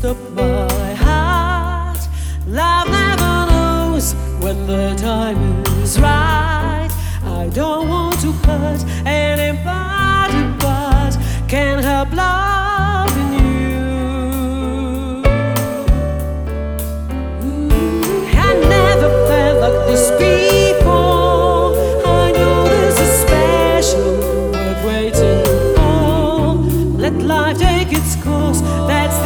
stop my heart. Love never knows when the time is right. I don't want to hurt